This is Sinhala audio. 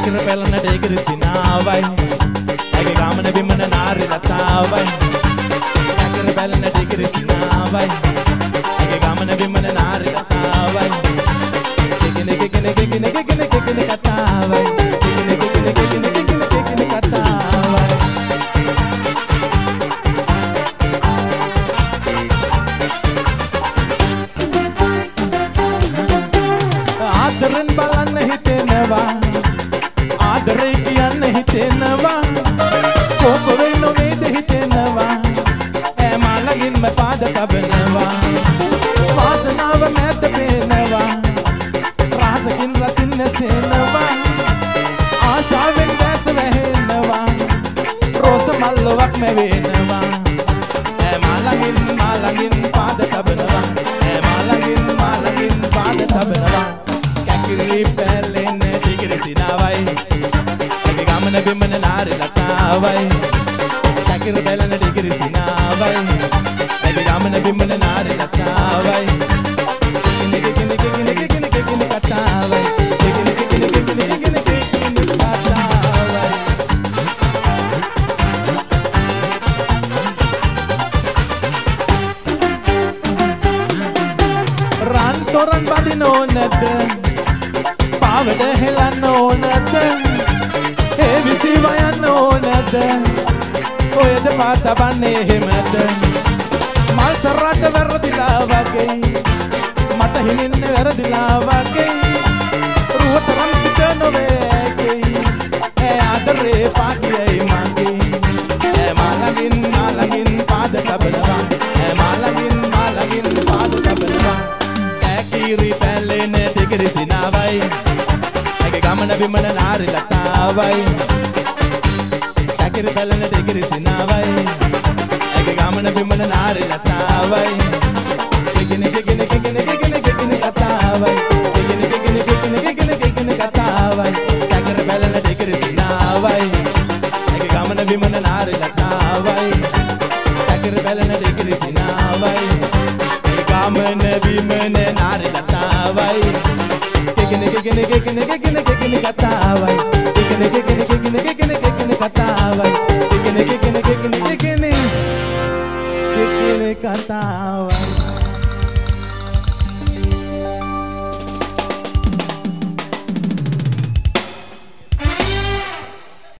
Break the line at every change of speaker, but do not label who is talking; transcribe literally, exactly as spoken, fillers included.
කැකිර පැලනට ඒකර සිනාවයි ඇගේ ගාමන බිමන නාරි ලතාවයි කැකිර පැලනට ඒකර සිනාවයි ඇගේ ගාමන බිමන නාරි ලතාවයි කෙකෙන කෙකෙන කෙකෙන කෙකෙන කෙකෙන කතාවයි කෙකෙන කෙකෙන කෙකෙන කෙකෙන කෙකෙන කතාවයි ආදරෙන් බලන්න හිතෙනවා ආදරේ කියන්න හිතෙනවා කොක වෙන්න වේද හිතෙනවා ඈ මාළඟින්ම පාද තබනවා වාසනාව මැද පේනවා රහසකින් රසින් නැසෙනවා ආශාවෙන් දැස වැහෙනවා රෝස මල්ලවක් මැවෙනවා ඈ මාළඟින් මාළඟින් පාද තබනවා ඈ මාළඟින් මාළඟින් පාද තබනවා කැකිරි පැලෙන ටිකිරි සිනාවයි ඇගේ ගමන බිමන නාරි ලතාවයි කැකිරි පැලෙන ටිකිරි සිනාවයි ඇගේ ගමන බිමන නාරි ලතාවයි කෙකින කෙකින කෙකින කෙකින කෙකින කතාවයි කෙකින කෙකින කෙකින කෙකින කෙකින කතාවයි රන් තොරන් බදින ඕනද පාවඩ හෙලන්න ඕනද ඒ විසිව යන්න ඕනද ඔයද පාතබන්නේ එහෙමද මල් සරට වැරදිලා වගේ මට හිනින්න වැරදිලා වගේ රුවතරම් සිට නොවේගේ ඒ ආදරේ පාටියයි මගේ ඒ මාළඟින් මාළඟින් පාද තබනවා ඒ මාළඟින් මාළඟින් පාද තබනවා කැකිරි පැලෙන ටිකිරි සිනාවයි ඇගේ ගමන බිමන නාරි ලතාවයි කැකිරි පැලෙන ටිකිරි සිනාවයි ඇගේ ගමන බිමන නාරි ලතාවයි කෙකින කෙකින කෙකින කෙකින කෙකින කතාවයි කෙකින කෙකින කෙකින කෙකින කෙකින කතාවයි කැකිරි පැලෙන ටිකිරි සිනාවයි ඇගේ ගමන බිමන නාරි ලතාවයි කැකිරි පැලෙන ටිකිරි සිනාවයි ගමන බිමන නාරි ලතාවයි කෙකින කෙකින කෙකින කෙකින කෙකින කතාවයි කෙකින කෙකින කෙකින කෙකින කෙකින කතාවයි කෙකින කෙකින